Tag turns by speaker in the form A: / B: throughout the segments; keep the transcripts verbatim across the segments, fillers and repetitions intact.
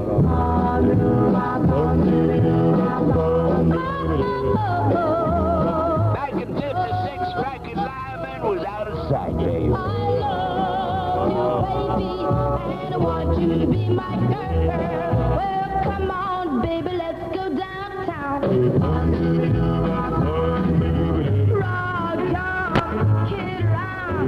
A: Back in fifty-six, Frankie Lyman was out of sight, Dave.
B: I love you, baby, and I want you to be my girl. Well, come on, baby, let's go downtown. Rock your kid around.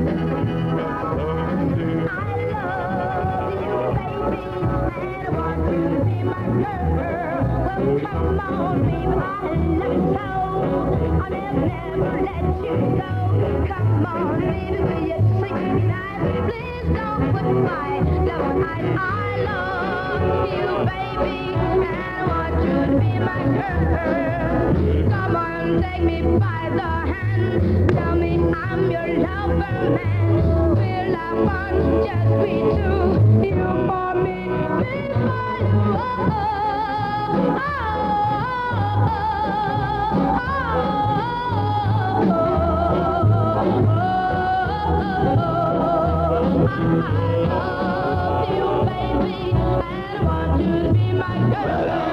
B: I love you, baby, and I want you to be my girl. Well, come on, baby, I love you so. I'll never, never let you go. Come on, baby, will you treat me nice? Please don't put my love on ice. I love you, baby, and I want you to be my girl. Come on, take me by the hand. Tell me I'm your lover, man. We'll have fun, just we two. You for me, me for you. Oh, oh, oh, I love you, baby, and I want you to be my girl.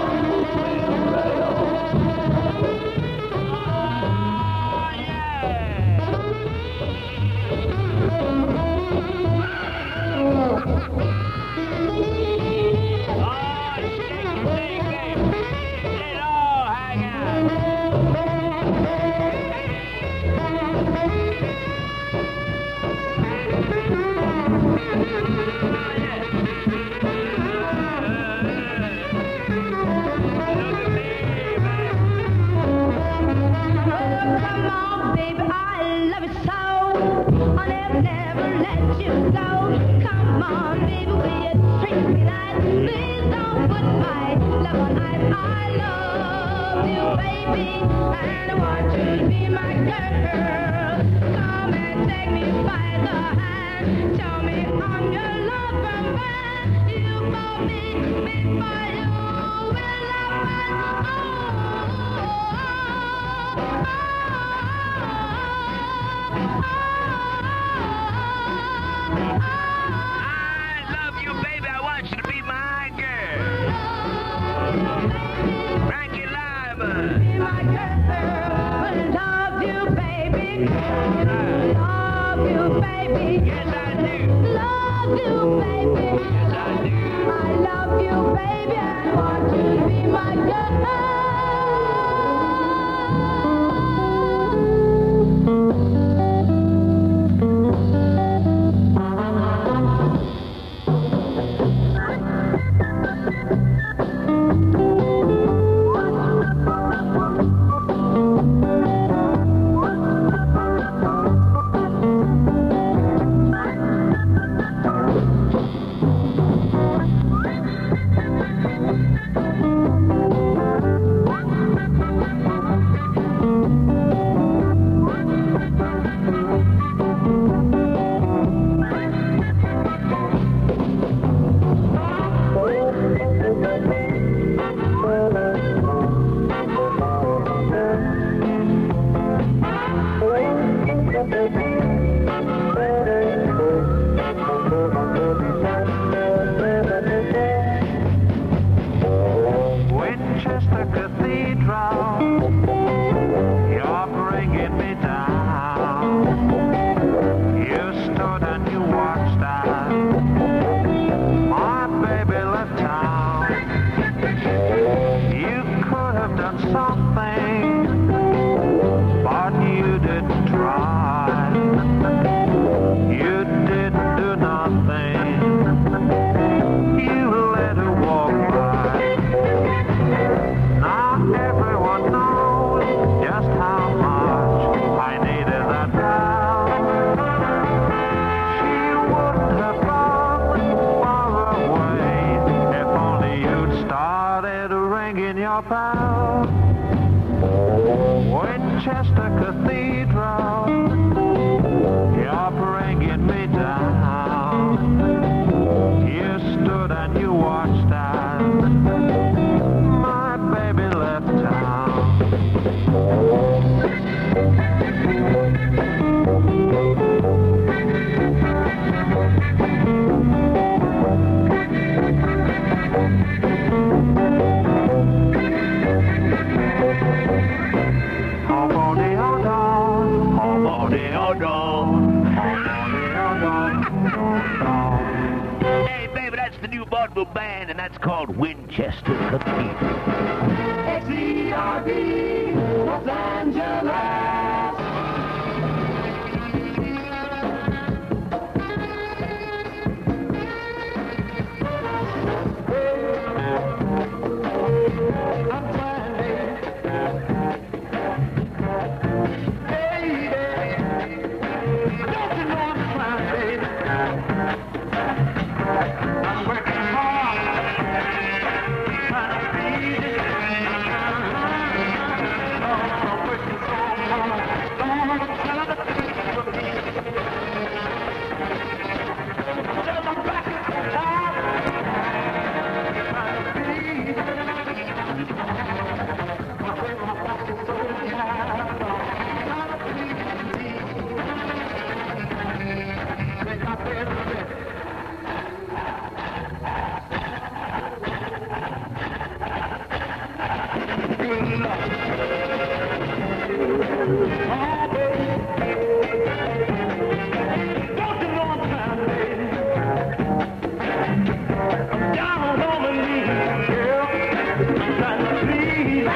C: Winchester Cathedral, you're bringing me down. You stood and you watched as my baby left town.
A: medieval band, and that's called Winchester Cathedral.
B: X E R B, Los Angeles. I'm trying, baby. Don't you know I'm trying, baby? I'm working hard, trying to feed it. Oh, I'm working so hard, Lord, I'm trying to feed it. Till my back is tired, trying to feed it. My back is so tired, trying to feed it. Think I better rest. Good enough. Oh, baby. Don't you know I'm trying, baby? I'm down on my knees, girl. I'm trying to please you.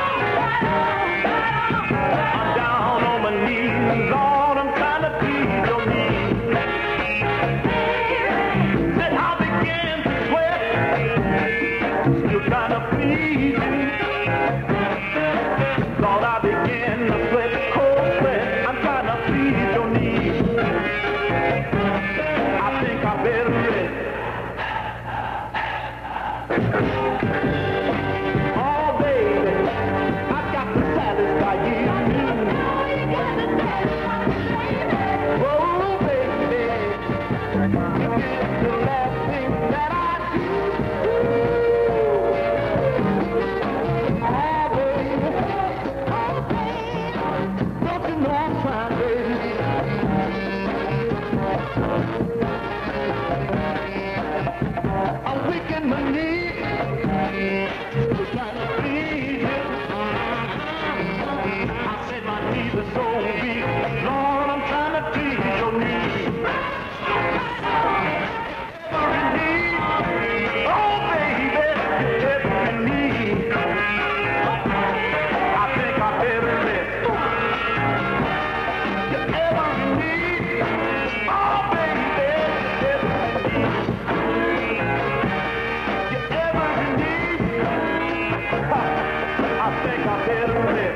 B: I'm down on my knees, Lord. I'm trying to please your needs. Then I began to sweat. Still trying to please you. Lord, I began to sweat, cold sweat. I'm trying to please your needs. I think I better rest. Oh, baby, I got to satisfy you. Oh, baby, it's the last thing that I do. Oh, baby, oh, baby, don't you know I'm trying, baby? I'm weak in my knees, still trying to please you. I said my knees are so weak, Lord, I'm trying to please your needs. Every need, oh baby, every need. I think I better rest. Every need, oh baby, every need. Every need, I think I better rest.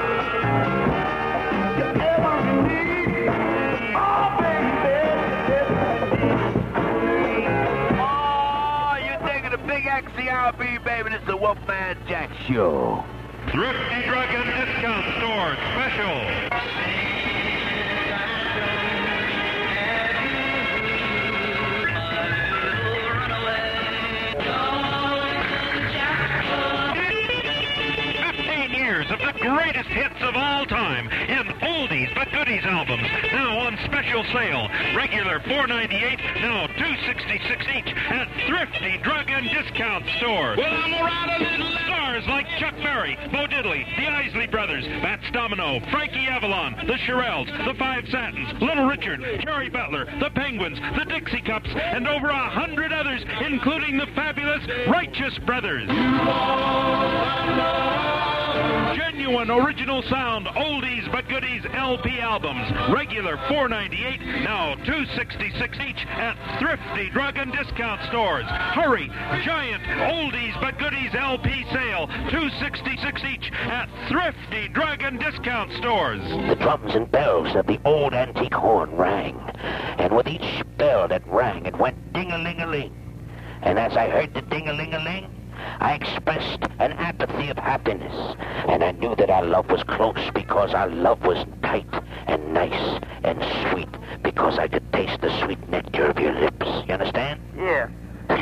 B: Every need, oh baby, every need.
A: Oh, you're thinking of Big X E R B, baby. This is the Wolfman Jack Show.
D: Thrifty Drug and Discount Store special. Fifteen years of the greatest hits of all time in oldies but goodies albums, now on special sale. Regular four ninety-eight, now two sixty-six each at Thrifty Drug and Discount Stores. Well, I'm around a little. Stars like Chuck Berry, Bo Diddley, the Isley Brothers, Bats Domino, Frankie Avalon, the Shirelles, the Five Satins, Little Richard, Jerry Butler, the Penguins, the Dixie Cups, and over a hundred others, including the fabulous Righteous Brothers. Genuine original sound, oldies but goodies L P albums. Regular four ninety-eight, now two sixty-six each at Thrifty Drug and Discount Stores. Hurry! Giant oldies but goodies L P sale, two sixty-six each at Thrifty Drug and Discount Stores.
A: The drums and bells of the old antique horn rang, and with each bell that rang, it went ding-a-ling-a-ling. And as I heard the ding-a-ling-a-ling, I expressed an apathy of happiness, and I knew that our love was close because our love was tight and nice and sweet because I could taste the sweet nectar of your lips. You understand?
E: Yeah.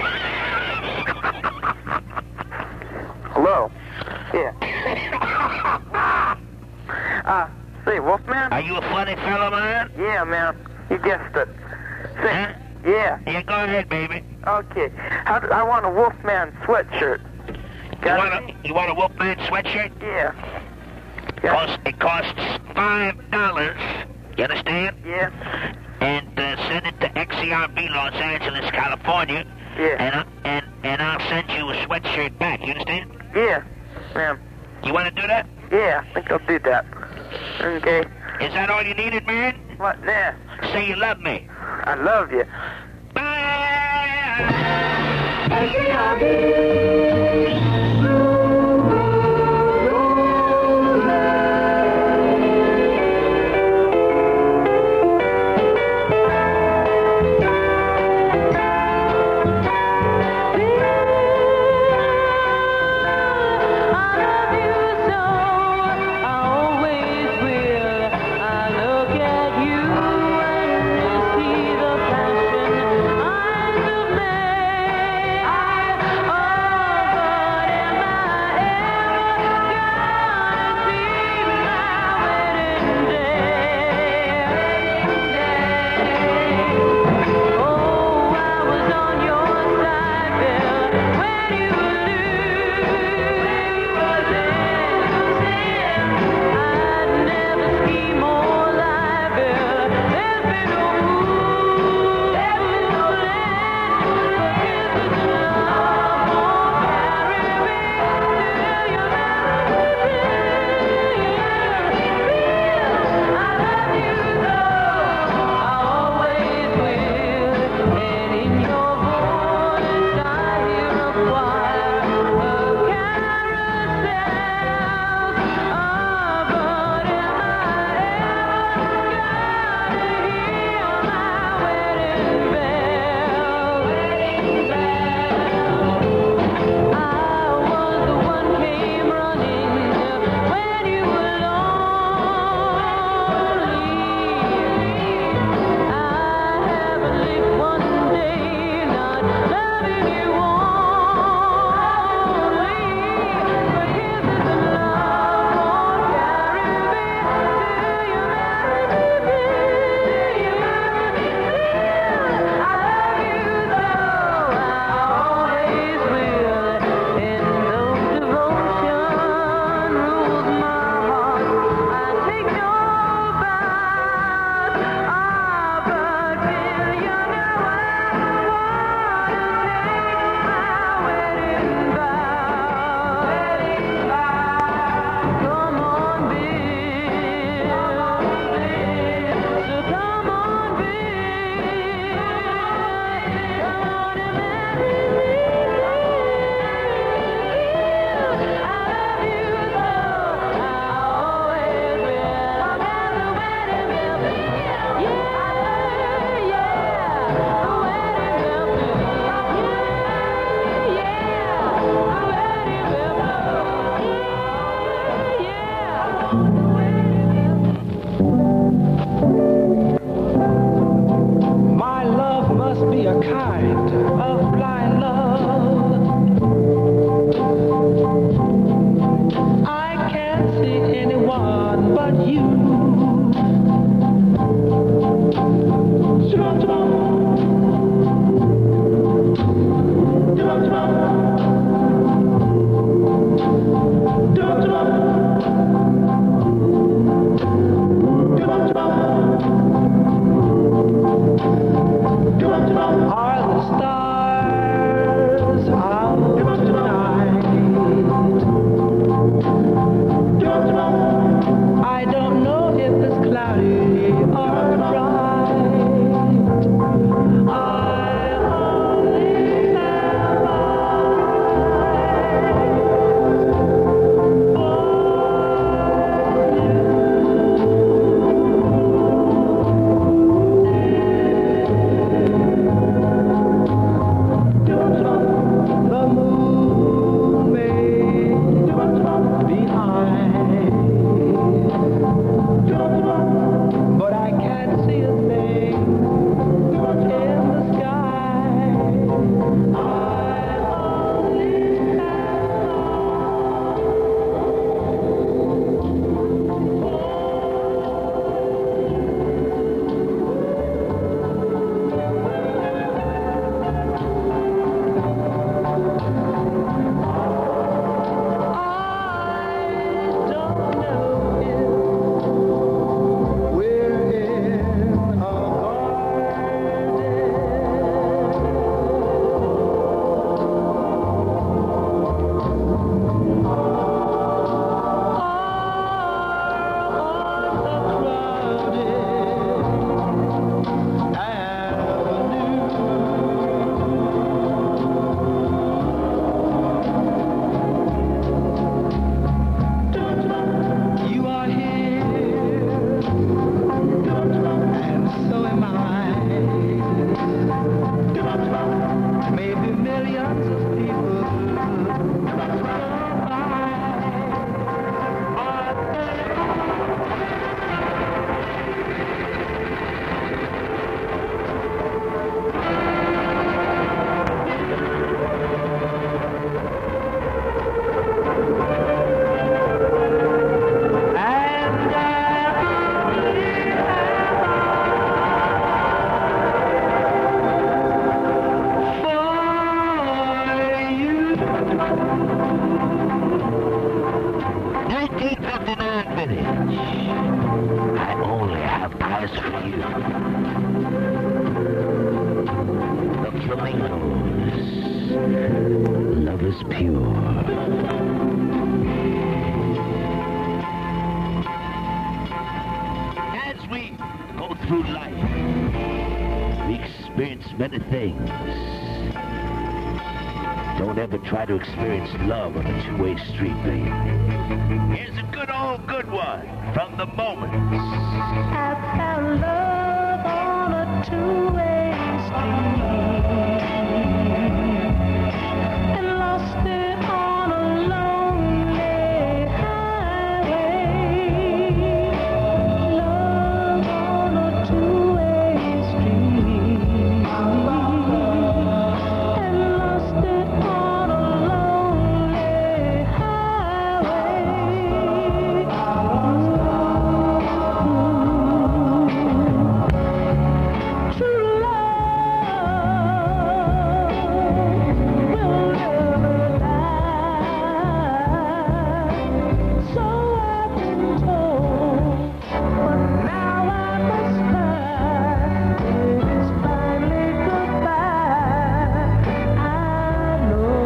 E: Hello. Yeah. uh, say, Wolfman?
A: Are you a funny fellow, man?
E: Yeah, man. You guessed it. Say,
A: Huh?
E: yeah.
A: Yeah, go ahead, baby.
E: Okay. How do, I want a Wolfman sweatshirt.
A: You
E: Got
A: want,
E: it?
A: a, you want a Wolfman sweatshirt?
E: Yeah.
A: It
E: Got
A: costs, it costs five dollars. You understand?
E: Yeah.
A: And uh, send it to X E R B, Los Angeles, California.
E: Yeah.
A: And, uh, and shirt back, you understand?
E: Yeah. Ma'am.
A: You want to do that?
E: Yeah, I think I'll do that. Okay.
A: Is that all you needed, man?
E: What now?
A: Say you love me.
E: I love you.
A: nineteen fifty-nine vintage. I only have eyes for you. The flamingos. Love is pure. As we go through life, we experience many things. Don't ever try to experience love on a two-way street, baby. Here's a good old good one from the Moments.
B: I found love on a two-way street and lost it on a lonely highway. Love on a two-way street and lost it on a lonely highway. True love will never die. So I've been told, but now I must find it is finally goodbye. I know.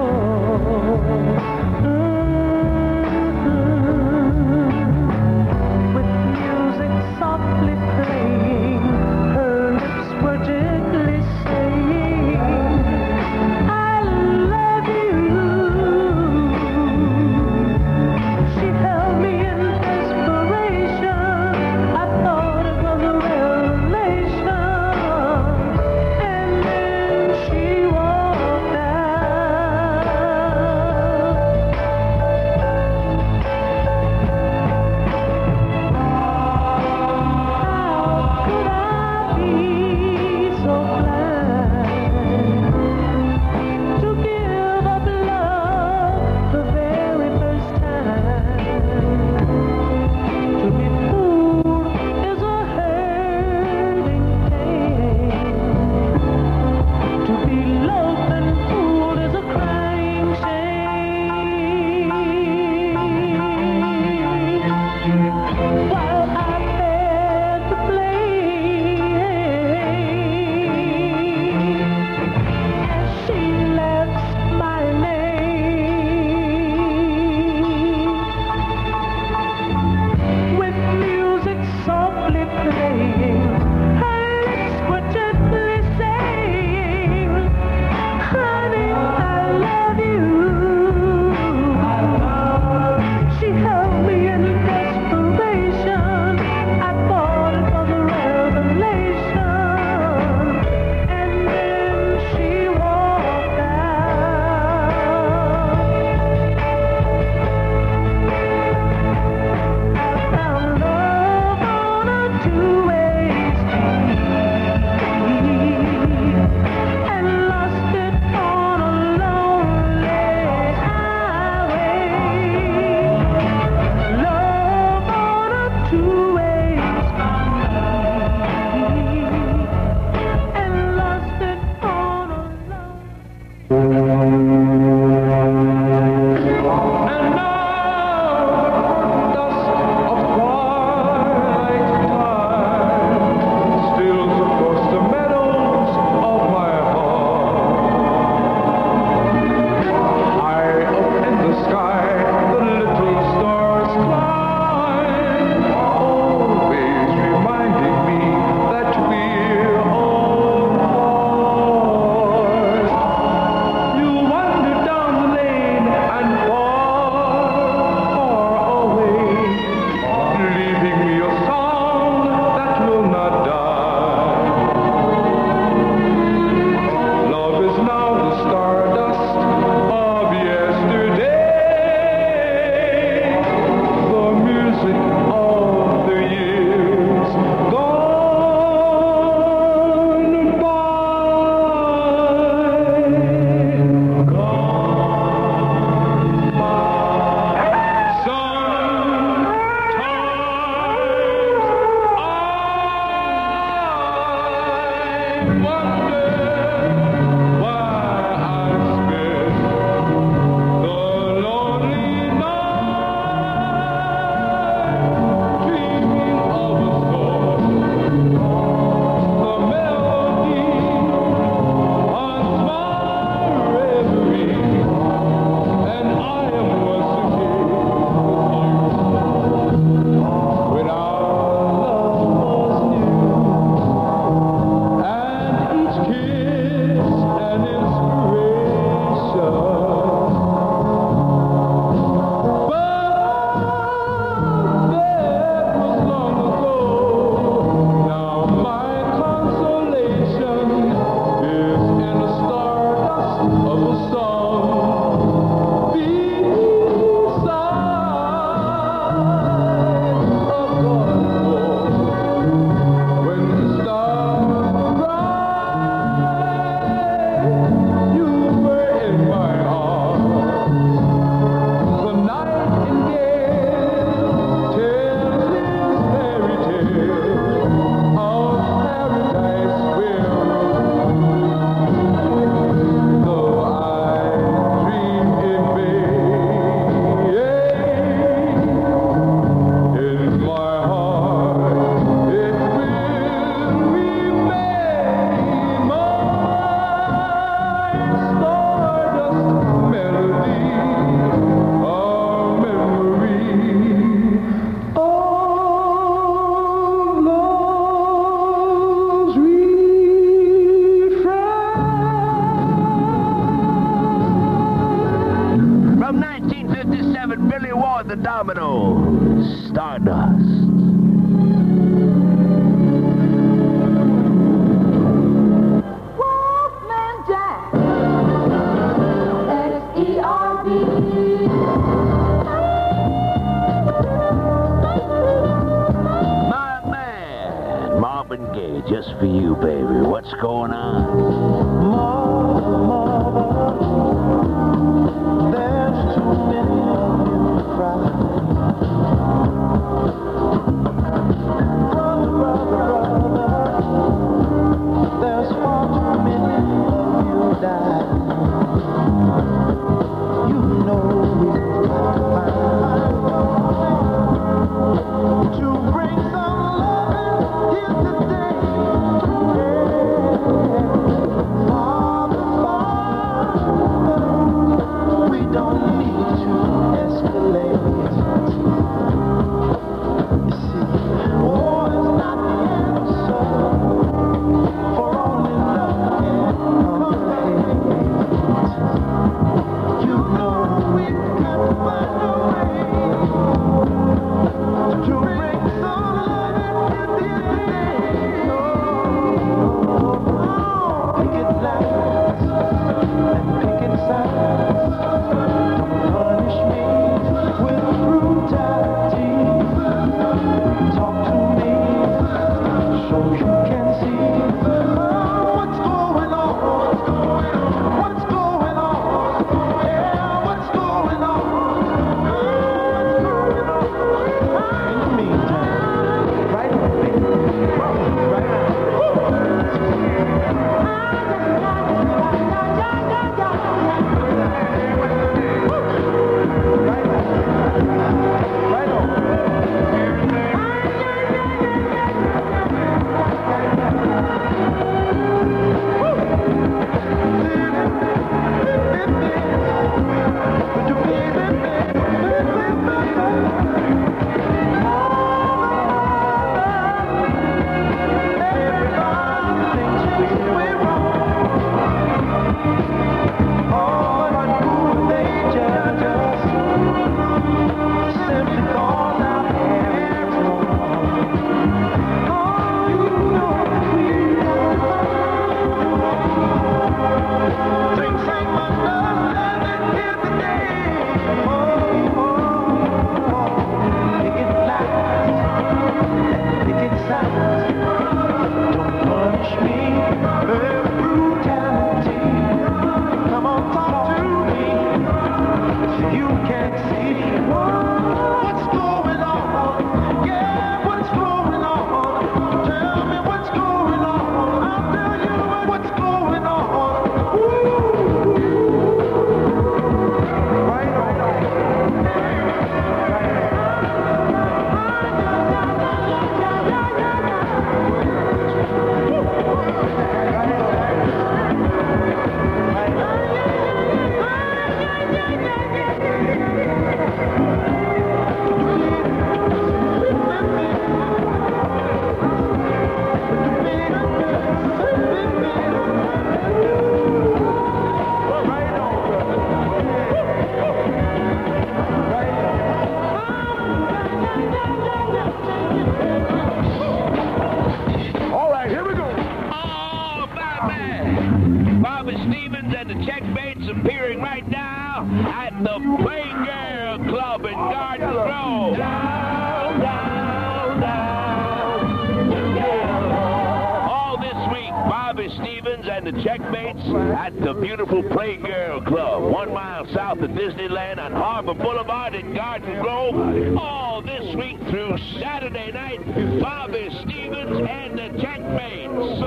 B: With music softly playing, her lips were gently saying, I love you. She held me in desperation. I thought it was a revelation. And then she walked out. How could I be so blind to give up love the very first time? To be fooled is a hurting pain. To be loved and fooled is a crying shame. While I bear the blame, as she laughs my name, with music softly playing, her lips were gently saying, honey, I love you. She held me in desperation. I thought it was a revelation. And then she walked out. I found love on a two-way street and lost it on a lonely highway. Love on a two-way street and lost it on a lonely.
C: And now the dusk of twilight time steals across the meadows of my heart. High up in the sky, the little stars climb, always reminding me that we're all part. You wonder,
A: the dominoes, Stardust.
B: Wolfman Jack. S E R B.
A: My man, Marvin Gaye, just for you, baby. What's going on?
F: There's too many of you crying. Brother, brother, brother, there's far too many of you dying. You know we've got to find to bring some loving here today. Father, Father, we don't need to escalate. You see, war is not the answer, for only love can conquer hate. You know we've got to find a way to bring some loving here today. Oh, picket lines and picket signs. Don't punish me with brutality. Talk to me so you can see what's going on. What's going on? Yeah, what's going on? In the meantime, right on, baby. Right on. Right on.
A: All right, here we go. Oh, my man. Bobby Stevens and the Checkmates appearing right now at the Playgirl Club in Garden Grove. Down, down, down. All this week, Bobby Stevens and the Checkmates at the beautiful Playgirl Club, one mile south of Disneyland on Harbor Boulevard in Garden Grove. All this week through Saturday night, Bobby Stevens and the Checkmates.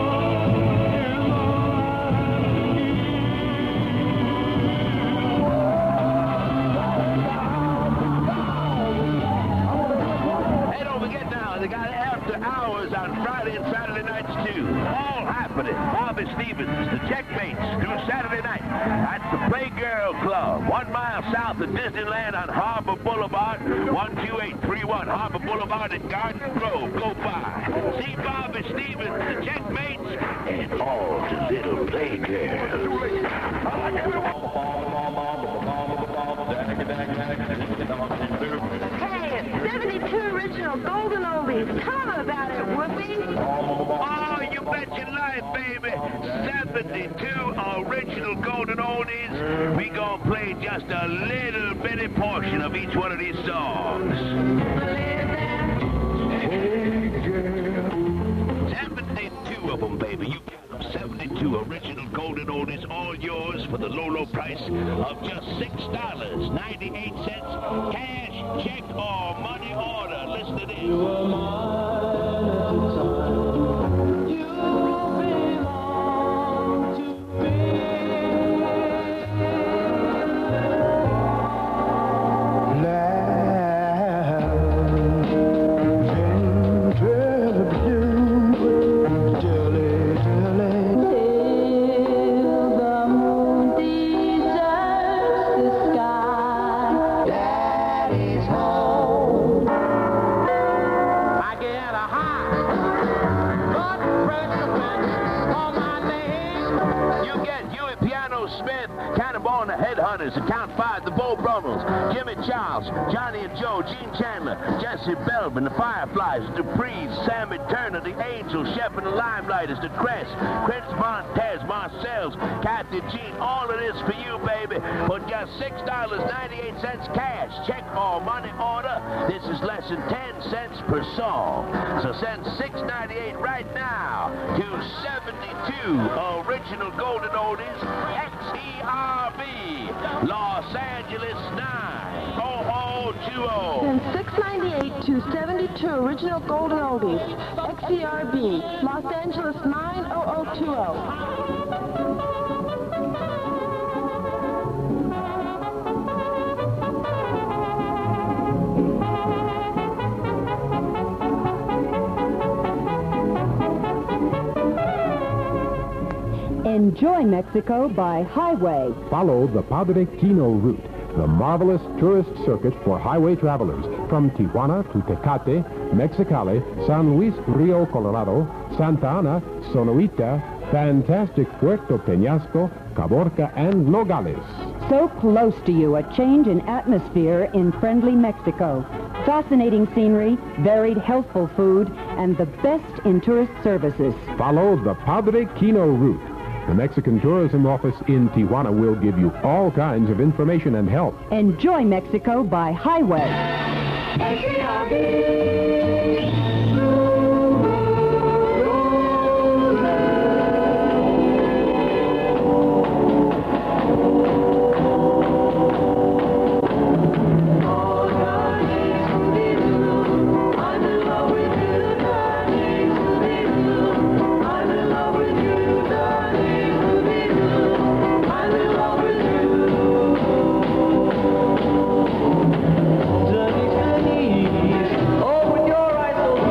A: Hey, don't forget now, they got after hours on Friday and Saturday nights too. All happening. Bobby Stevens, the Checkmates, through Saturday night at the Playgirl Club, one mile south of Disneyland on Harbor Boulevard, one two eight three one Harbor Boulevard in Garden Grove. Go by. See Bobby Stevens, the Checkmates, and all the little Playgirls. gonna play just a little bitty portion of each one of these songs. seventy-two of them, baby. You got them. seventy-two original golden oldies, all yours for the low, low price of just six dollars and ninety-eight cents. Cash, check, or money order. Listen to this.
F: You were mine at the time. You belong to me.
A: Headhunters, and Count Five, the Bo Brummels, Jimmy Charles, Johnny and Joe, Gene Chandler, Jesse Belvin, the Fireflies, the Duprees, Sammy Turner, the Angels, Shep and the Limelighters, the Crest, Chris Montez, Marcells, Kathy Jean, all of this for you, baby, for just six dollars and ninety-eight cents cash, check or money order. This is less than ten cents per song. So send six ninety-eight right now to seventy-two original golden oldies, X E R B, Los Angeles nine oh oh two oh.
G: Send six ninety-eight to seventy-two original golden oldies, X E R B, Los Angeles nine oh oh two oh.
H: Enjoy Mexico by highway.
I: Follow the Padre Quino route, the marvelous tourist circuit for highway travelers from Tijuana to Tecate, Mexicali, San Luis Rio Colorado, Santa Ana, Sonoita, fantastic Puerto Peñasco, Caborca, and Nogales.
H: So close to you, a change in atmosphere in friendly Mexico. Fascinating scenery, varied healthful food, and the best in tourist services.
I: Follow the Padre Quino route. The Mexican Tourism Office in Tijuana will give you all kinds of information and help.
H: Enjoy Mexico by highway.
F: Open your eyes so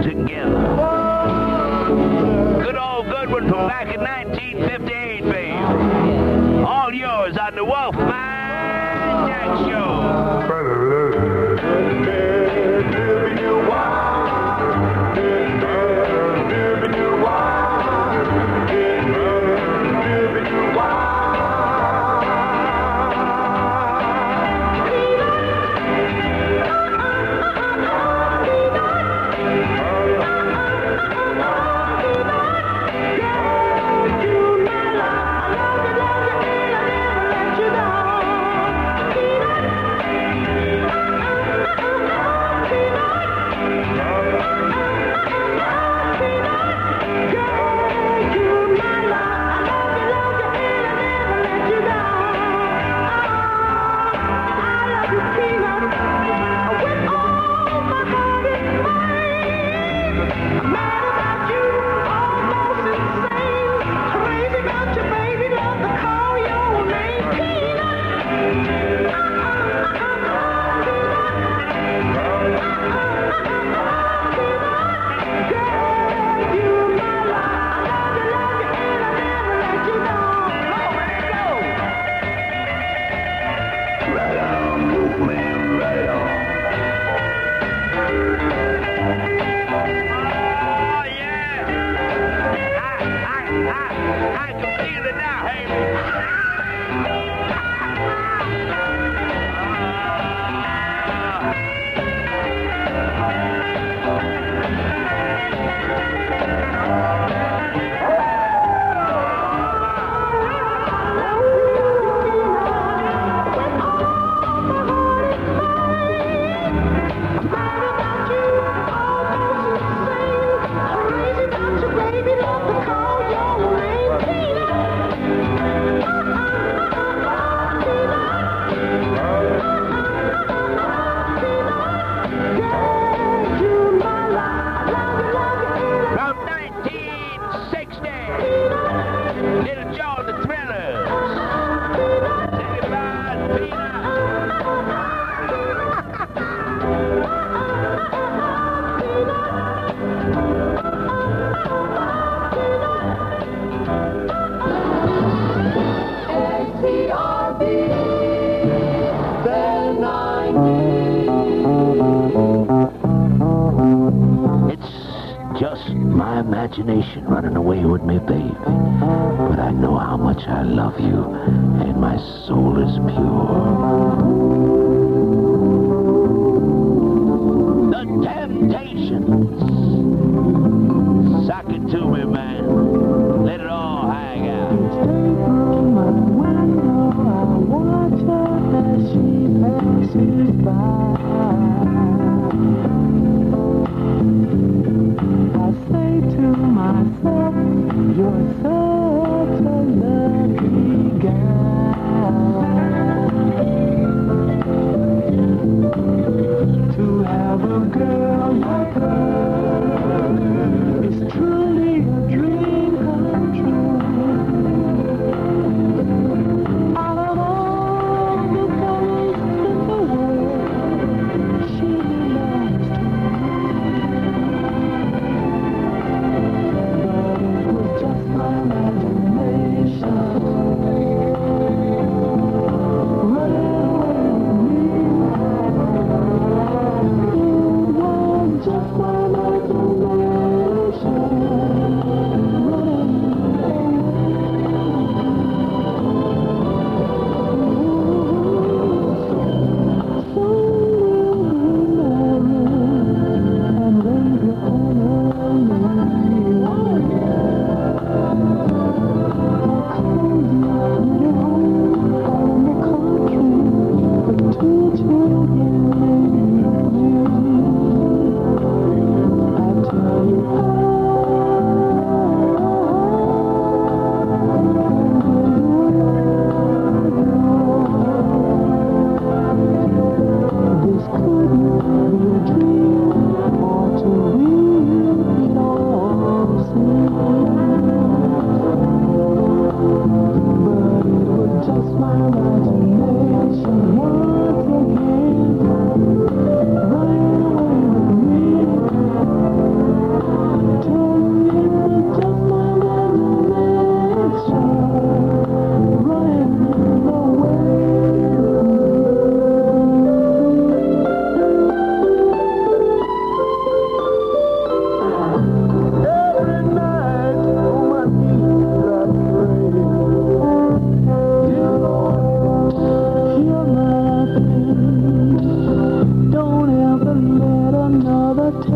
A: together. Good old good one from back in nineteen fifty-eight, baby. All yours on the Wolfman Jack Show. Imagination running away with me, baby. But I know how much I love you, and my soul is pure. The Temptations. Sock it to me, man. Let it all hang out.
F: From my window, I watch her as she passes by. Myself, you're such a lucky guy to have a girl like her is truly a dream come true. Out of all the fellas in the world, she belongs to just what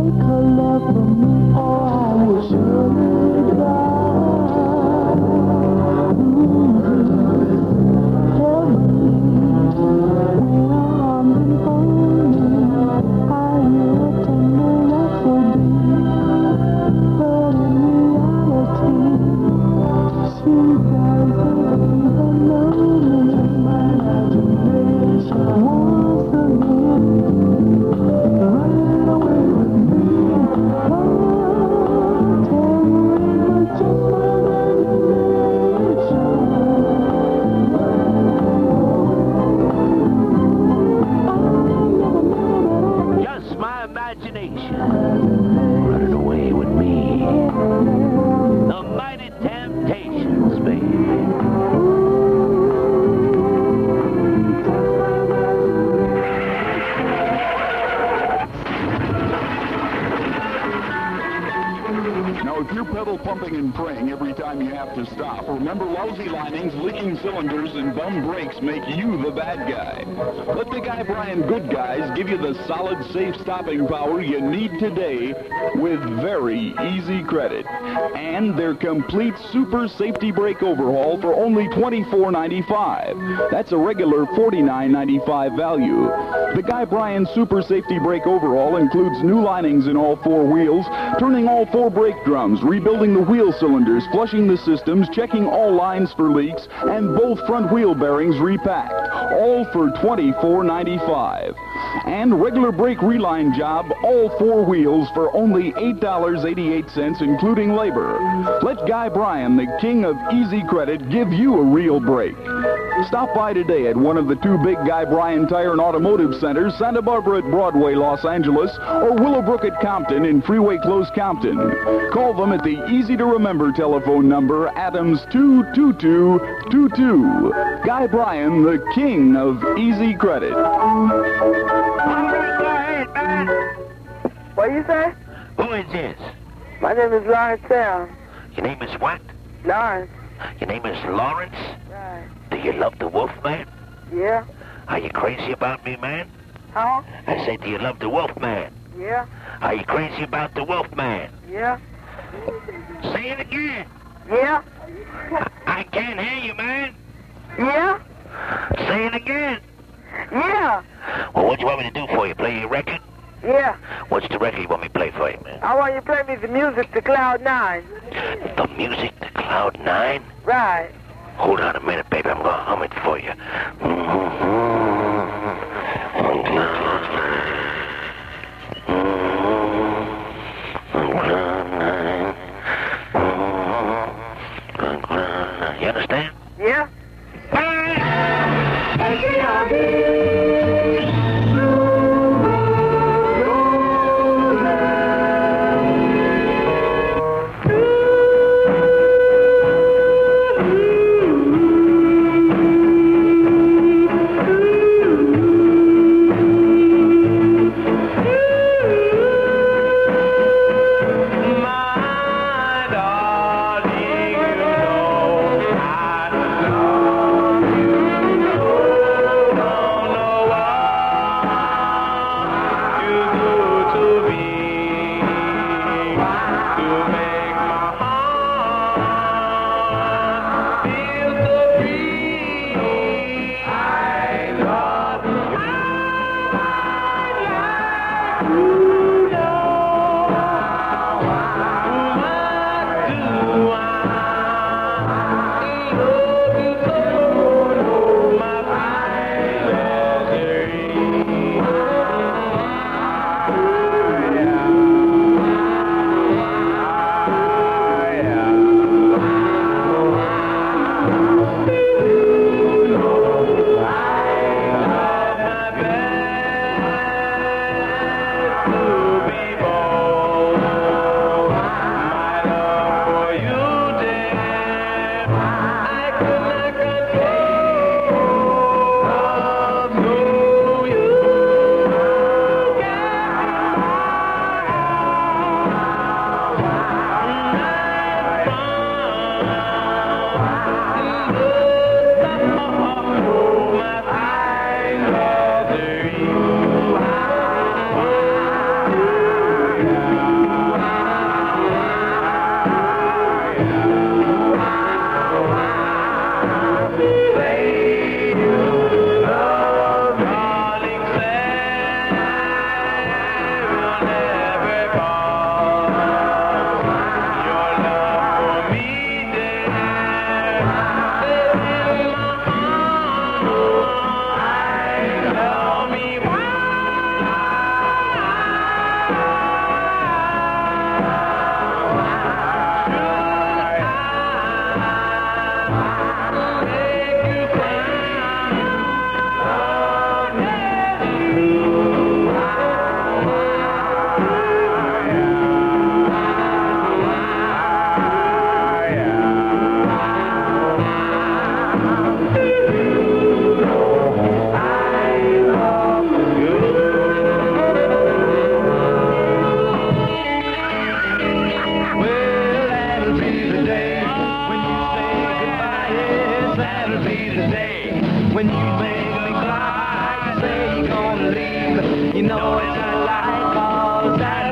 F: make her love for me, or I will surely die. Mm-hmm. Help me when I'm in me. I hear a tender rhapsody, but in reality, she doesn't even know me. My imagination once again, running away with me. Oh, tell me, but just my imagination.
A: Just my imagination running away with me. The Mighty Temptations, baby.
J: Now, if you're pedal pumping and praying every time you have to stop, remember lousy linings, leaking cylinders, and bum brakes make you the bad guy. Let the Guy Bryan Good Guys give you the solid, safe stopping power you need today with very easy credit. And their complete super safety brake overhaul for only twenty-four ninety-five. That's a regular forty-nine ninety-five value. The Guy Bryan Super Safety Brake Overhaul includes new linings in all four wheels, turning all four brake drums, rebuilding the wheel cylinders, flushing the systems, checking all lines for leaks, and both front wheel bearings repacked, all for twenty-four ninety-five. And regular brake reline job, all four wheels for only eight dollars and eighty-eight cents, including labor. Let Guy Bryan, the king of easy credit, give you a real brake. Stop by today at one of the two big Guy Bryan Tire and Automotive Centers, Santa Barbara at Broadway, Los Angeles, or Willowbrook at Compton in Freeway Close, Compton. Call them at the easy-to-remember telephone number, Adams two two two two two. Guy Bryan, the king of easy credit.
E: What you say?
A: Who is this?
E: My name is Lawrence Sam.
A: Your name is what?
E: Lawrence.
A: Your name is Lawrence?
E: Right.
A: Do you love the Wolfman?
E: Yeah.
A: Are you crazy about me, man?
E: Huh?
A: I said, do you love the Wolfman?
E: Yeah.
A: Are you crazy about the Wolfman?
E: Yeah.
A: Say it again.
E: Yeah.
A: I can't hear you, man.
E: Yeah.
A: Say it again.
E: Yeah.
A: Well, what do you want me to do for you? Play your record?
E: Yeah.
A: What's the record you want me to play for you, man?
E: I want you to play me the music to Cloud Nine.
A: The music to Cloud Nine?
E: Right.
A: Hold on a minute, baby. I'm going to hum it for you. You understand?
E: Yeah.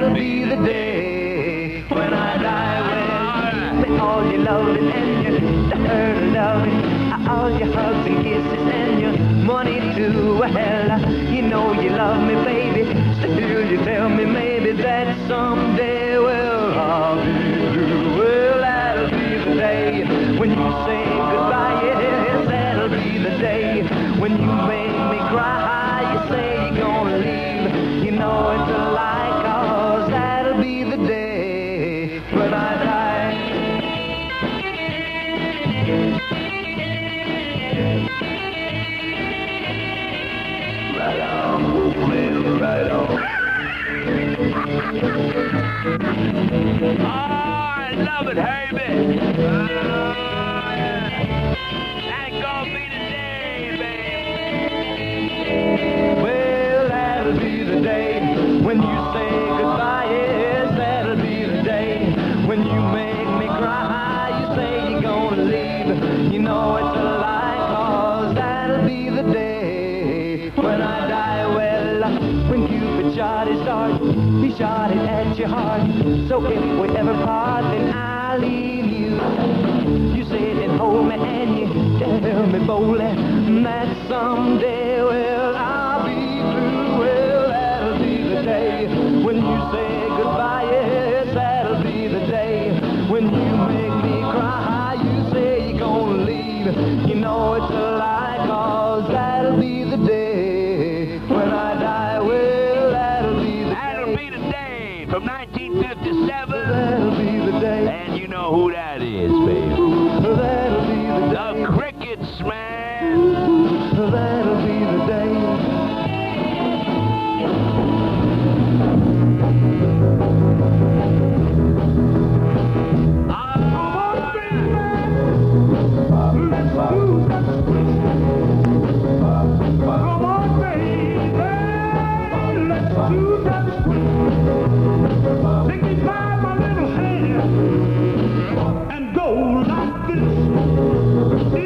F: that'll be the day when I die. Well, with all your loving and your dirty loving, all your hugs and kisses and your money too. Well, you know you love me, baby. Still you tell me maybe that someday, well, I'll be through. Well, that'll be the day when you say goodbye. Yes, that'll be the day when you make me cry. You say you're gonna leave. You know it's a lie, 'cause that'll be the day when I die. Right on, baby, right on. Oh, I love it, Herbie. Oh, yeah. That's gonna be the day, baby. Well, that'll be the day when you say goodbye. Yes, that'll be the day when you make me cry. You say you're gonna leave. You know it's a lie, 'cause that'll be the day when I die. Well, when Cupid shot his dart, he shot it at your heart. So if we ever part, then I'll leave you. You sit and hold me and you tell me boldly that someday, well, I'll be through. Well, that'll be the day when you say goodbye. Yes, that'll be the day when you make me cry. You say you're gonna leave. You know it's a lie, 'cause that'll be the day when I die. Well, that'll be the
A: That'll be the day from nineteen fifty-seven.
F: That'll be the day.
A: And you know who that is, baby.
F: That'll be the day.
A: The Crickets, man.
F: That'll be the day.
C: And go like this.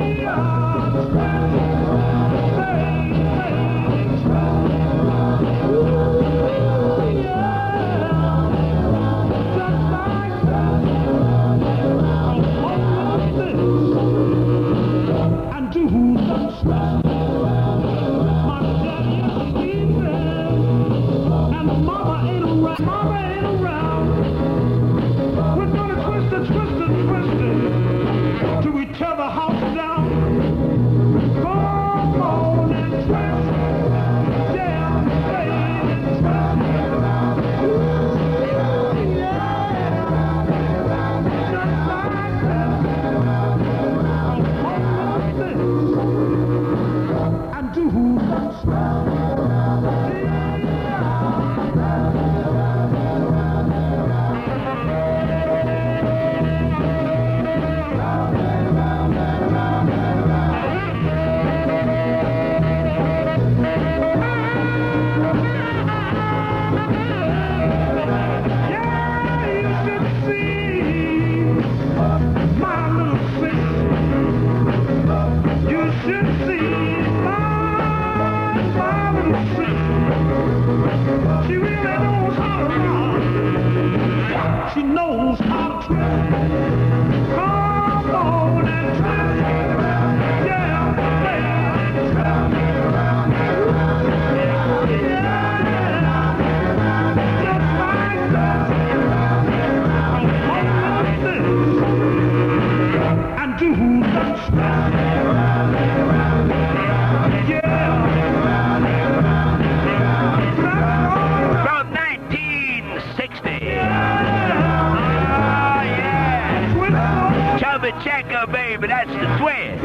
A: Checker, baby, that's the twist.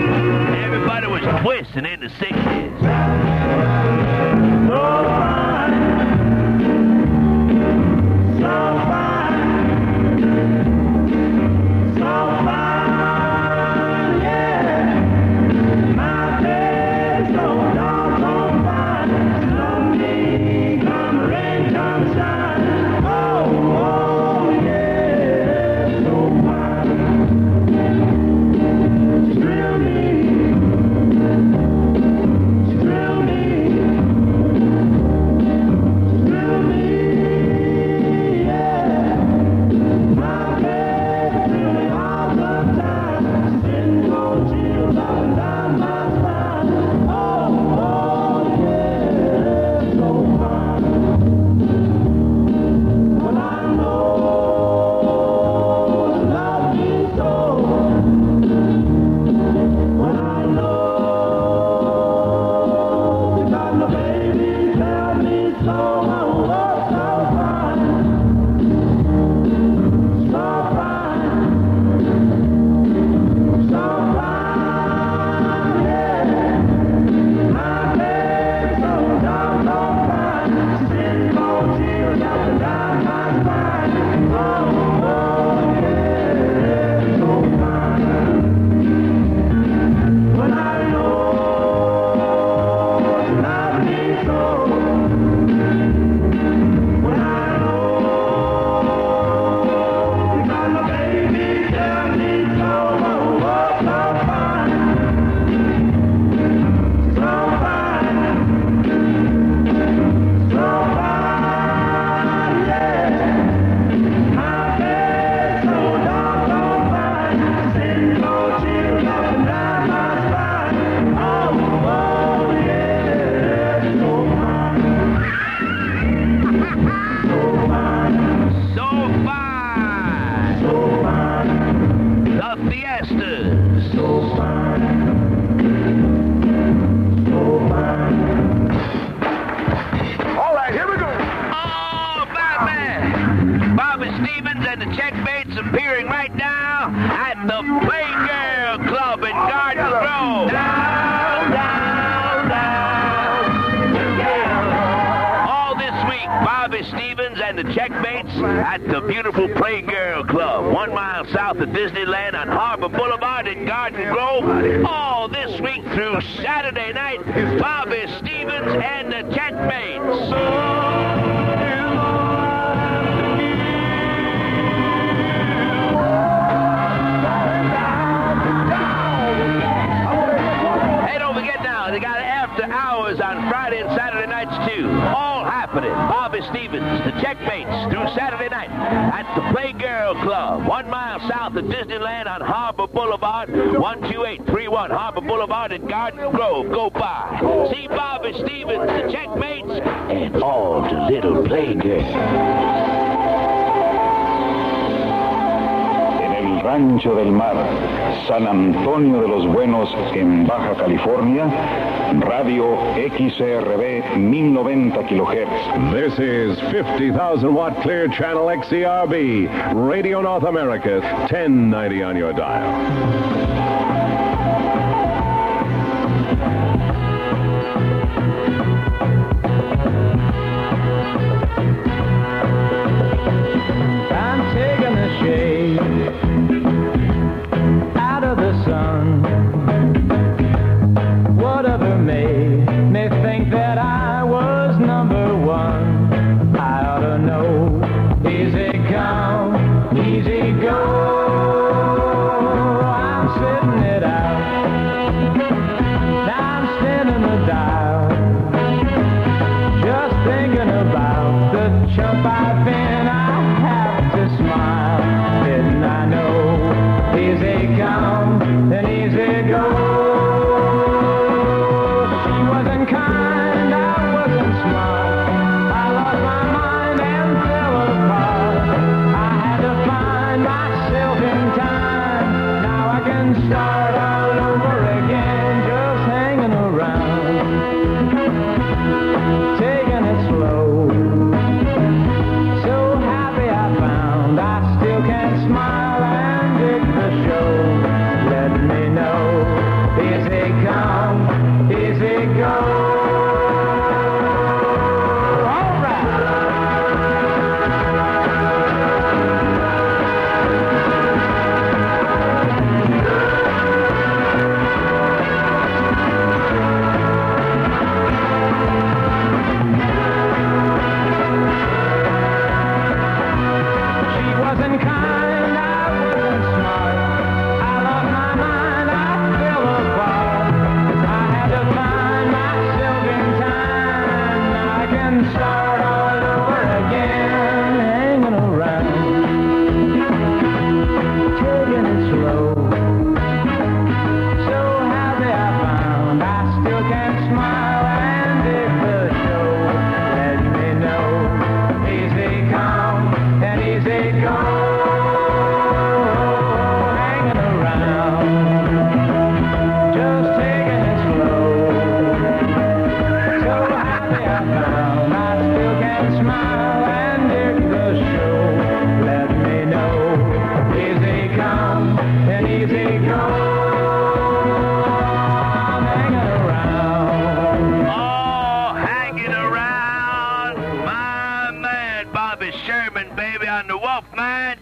A: Everybody was twisting in the sixties.
F: Thrill me.
A: and the Checkmates at the beautiful Playgirl Club, one mile south of Disneyland on Harbor Boulevard in Garden Grove. All this week through Saturday night, Bobby Stevens and the Checkmates. They got after hours on Friday and Saturday nights, too. All happening. Bobby Stevens, the Checkmates, through Saturday night at the Playgirl Club, one mile south of Disneyland on Harbor Boulevard, one two eight three one Harbor Boulevard in Garden Grove. Go by. See Bobby Stevens, the Checkmates, and all the little Playgirls.
J: Rancho del Mar, San Antonio de los Buenos, en Baja California, Radio X R B mil noventa kilohertz.
I: This is fifty thousand watt clear channel X E R B, Radio North America, ten ninety on your dial.
F: Whatever may, may think that I was number one. I ought to know, easy come, easy go. I'm sitting it out, now I'm spinning the dial, just thinking about the chump I've been. I have to smile, didn't I know, easy come, and easy go. Start all over again, just hanging around, taking it slow,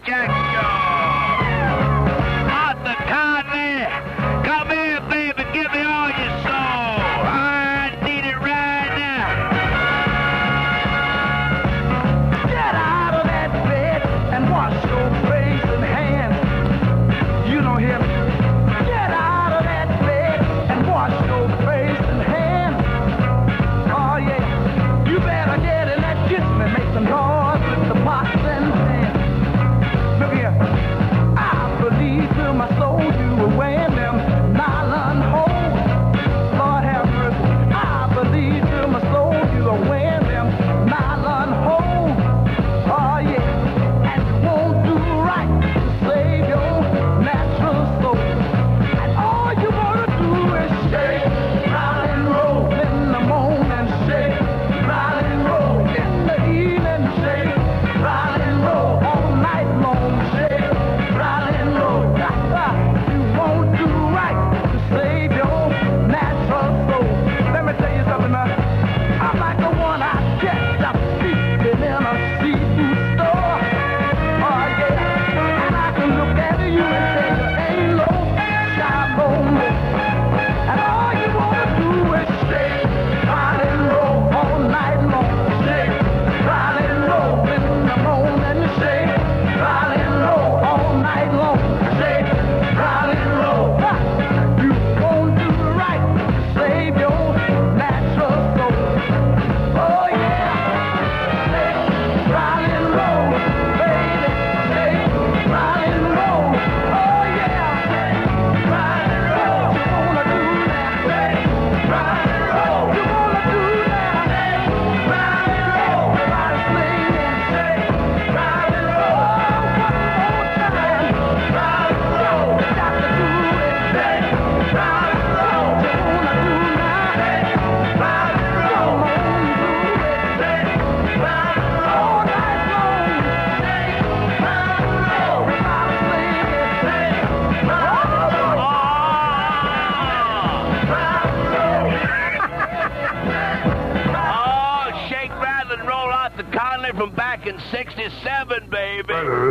A: Jack Show. Arthur Conley, come here, baby, give me all your soul. I need it right now.
F: Get out of that bed and wash your face and hands. You don't hear me? Get out of that bed and wash your face and hands. Oh yeah, you better get in that kitchen and make some noise with the pots and pans. Look here, I believe to my soul you were wearing them nylon holes. Lord have mercy, I believe to my soul you were wearing them nylon holes. Oh yeah, and you won't do right to save your natural soul. And all you wanna do is shake, rock and roll in the morning, shake, rock and roll in the evening, shake, rock and roll all night long, shake, rock and roll. You won't do right to save your natural soul. Let me tell you something, man. I'm like the one I catch up sleeping in a seafood store. Oh yeah, and I can look at you and say you ain't no shalom. And all you wanna do is shake, rock and roll all night long, shake, rock and roll in the morning, shake, rock and roll all night long, shake, rock and roll. You won't do right to save your natural soul. Oh yeah, shake, rock and roll, baby, shake, rock and roll. Oh yeah, shake, rock and roll. You wanna do that, shake, rock and roll. You wanna do that, shake, rock and roll. Everybody singing, shake, rock and roll. One more time, rock and roll. You got to do it, shake, rock and roll. You wanna do that, shake, rock and roll. Come on, do it, shake, rock and roll. All night long, shake, rock and roll. Everybody singing, shake, rock and roll.
A: Oh, shake, rattle, and roll out the Conley from back in sixty-seven, baby.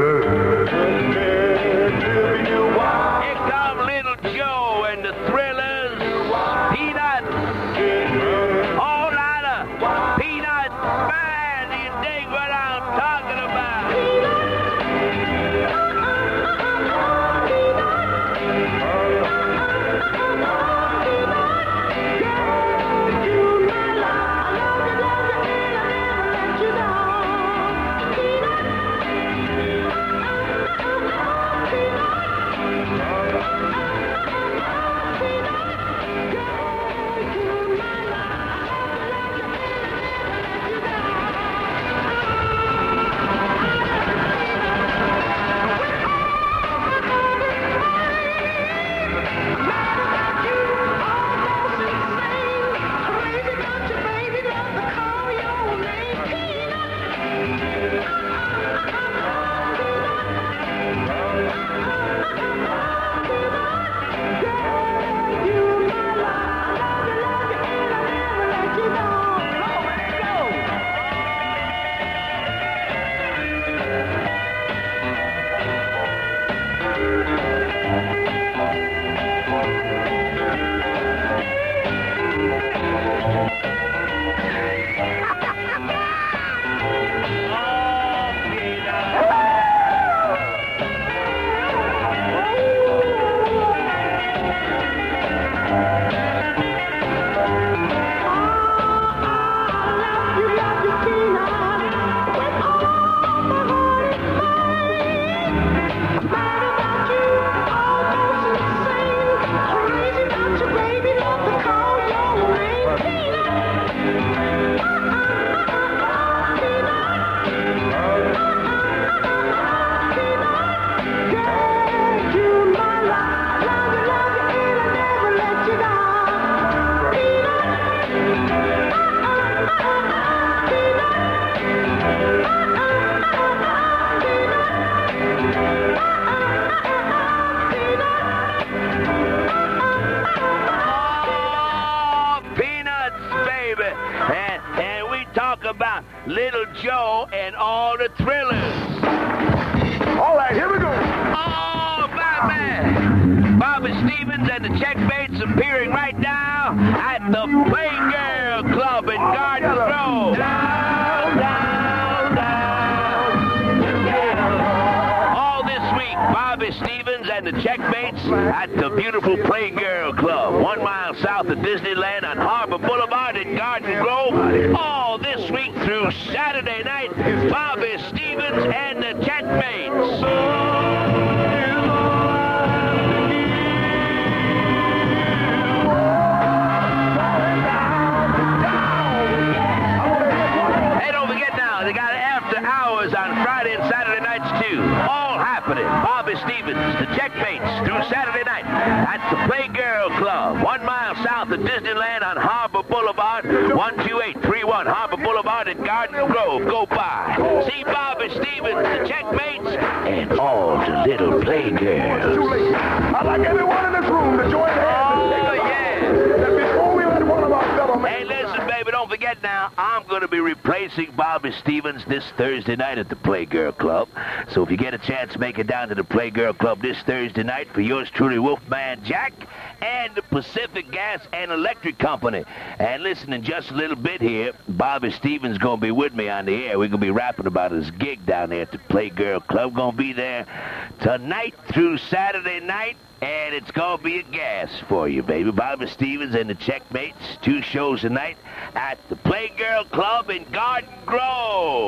A: Here come Little Joe and the Thrillers. Peanuts. All night of Peanuts. Man, do you dig what I'm talking about? Little Joe and all the Thrillers.
C: All right, here we go.
A: Oh, Bobby! Bobby Stevens and the Checkmates appearing right now at the Playgirl Club in Garden Grove. Down, down, down. All this week, Bobby Stevens and the Checkmates at the beautiful Playgirl Club, one mile south of Disneyland on Harbor Boulevard in Garden Grove. All this week through Saturday night, Bobby Stevens and the Checkmates. Hey, don't forget now, they got after hours on Friday and Saturday nights too. All happening. Bobby Stevens, the Checkmates, through Saturday night at the Playgirl Club, one mile south of Disneyland on Harbor Boulevard, one two eight three one Harbor Boulevard in Garden Grove. Go by. See Bobby Stevens, the Checkmates, and all the little Playgirls.
C: Too late. I'd like everyone in this room to join hands.
A: Oh, yeah.
C: Before we let one of our fellow men.
A: Hey, listen, baby, don't forget now, I'm going to be replacing Bobby Stevens this Thursday night at the Playgirl Club. So if you get a chance, make it down to the Playgirl Club this Thursday night for yours truly, Wolfman Jack, and the Pacific Gas and Electric Company. And listen, in just a little bit here, Bobby Stevens going to be with me on the air. We're going to be rapping about his gig down there at the Playgirl Club. Going to be there tonight through Saturday night. And it's going to be a gas for you, baby. Bobby Stevens and the Checkmates, two shows tonight at the Playgirl Club in Garden Grove.